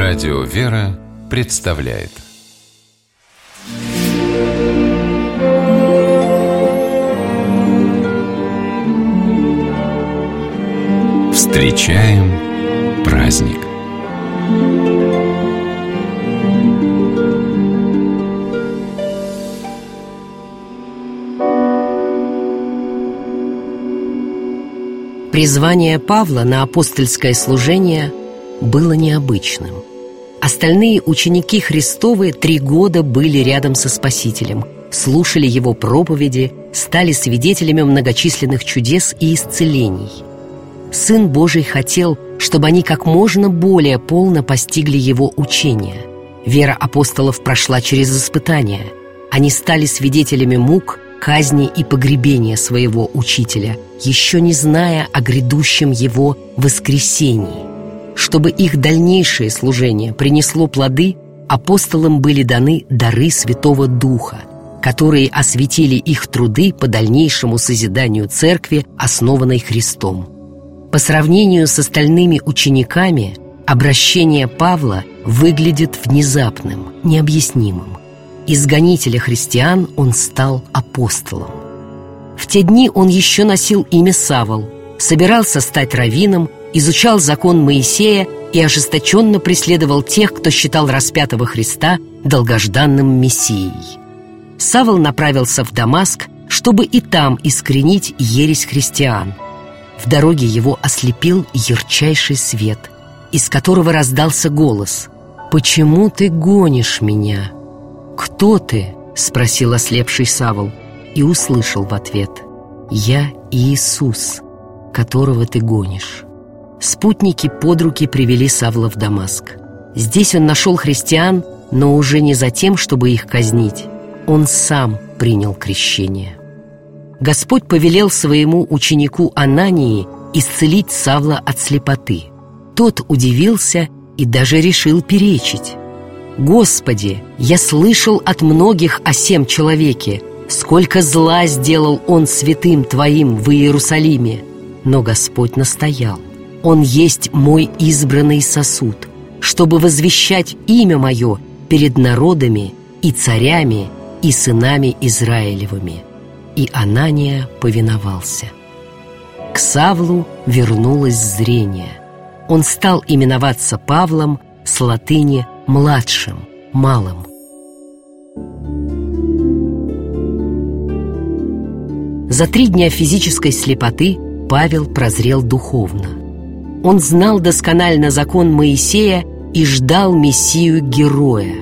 Радио «Вера» представляет. Встречаем праздник. Призвание Павла на апостольское служение было необычным. Остальные ученики Христовы 3 года были рядом со Спасителем, слушали Его проповеди, стали свидетелями многочисленных чудес и исцелений. Сын Божий хотел, чтобы они как можно более полно постигли Его учение. Вера апостолов прошла через испытания. Они стали свидетелями мук, казни и погребения своего учителя, еще не зная о грядущем Его воскресении. Чтобы их дальнейшее служение принесло плоды, апостолам были даны дары Святого Духа, которые осветили их труды по дальнейшему созиданию церкви, основанной Христом. По сравнению с остальными учениками, обращение Павла выглядит внезапным, необъяснимым. Из гонителя христиан он стал апостолом. В те дни он еще носил имя Савл, собирался стать раввином, изучал закон Моисея и ожесточенно преследовал тех, кто считал распятого Христа долгожданным Мессией. Савл направился в Дамаск, чтобы и там искоренить ересь христиан. В дороге его ослепил ярчайший свет, из которого раздался голос: «Почему ты гонишь меня?» «Кто ты?» — спросил ослепший Савл, и услышал в ответ: «Я Иисус, которого ты гонишь». Спутники под руки привели Савла в Дамаск. Здесь он нашел христиан, но уже не за тем, чтобы их казнить. Он сам принял крещение. Господь повелел своему ученику Анании исцелить Савла от слепоты. Тот удивился и даже решил перечить. «Господи, я слышал от многих о сем человеке, сколько зла сделал он святым Твоим в Иерусалиме». Но Господь настоял: «Он есть мой избранный сосуд, чтобы возвещать имя мое перед народами и царями и сынами Израилевыми». И Анания повиновался. К Савлу вернулось зрение. Он стал именоваться Павлом, с латыни «младшим», «малым». За 3 дня физической слепоты Павел прозрел духовно. Он знал досконально закон Моисея и ждал Мессию-героя,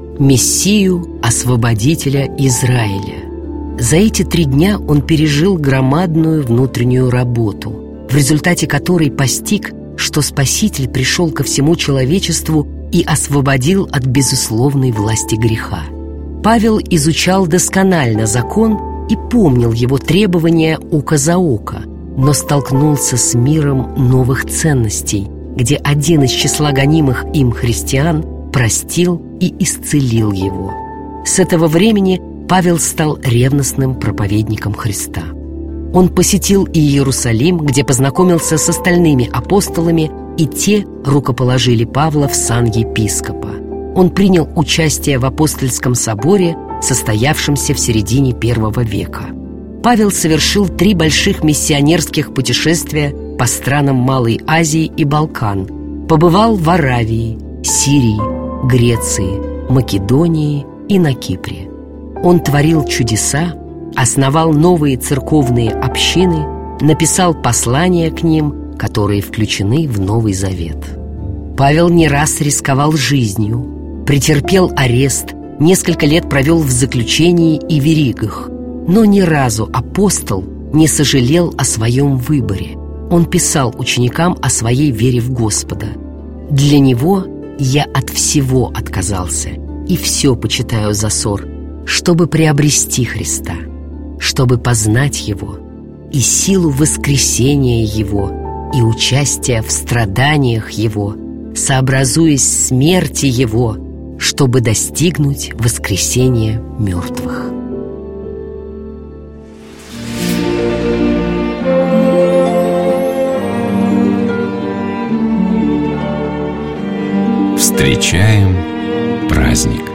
Мессию, освободителя Израиля. За эти 3 дня он пережил громадную внутреннюю работу, в результате которой постиг, что Спаситель пришел ко всему человечеству и освободил от безусловной власти греха. Павел изучал досконально закон и помнил его требования око за око, но столкнулся с миром новых ценностей, где один из числа гонимых им христиан простил и исцелил его. С этого времени Павел стал ревностным проповедником Христа. Он посетил и Иерусалим, где познакомился с остальными апостолами, и те рукоположили Павла в сан епископа. Он принял участие в апостольском соборе, состоявшемся в середине I века. Павел совершил 3 больших миссионерских путешествия по странам Малой Азии и Балкан. Побывал в Аравии, Сирии, Греции, Македонии и на Кипре. Он творил чудеса, основал новые церковные общины, написал послания к ним, которые включены в Новый Завет. Павел не раз рисковал жизнью, претерпел арест, несколько лет провел в заключении и веригах, но ни разу апостол не сожалел о своем выборе. Он писал ученикам о своей вере в Господа: «Для Него я от всего отказался и все почитаю за ссор, чтобы приобрести Христа, чтобы познать Его и силу воскресения Его и участия в страданиях Его, сообразуясь смерти Его, чтобы достигнуть воскресения мертвых». Встречаем праздник.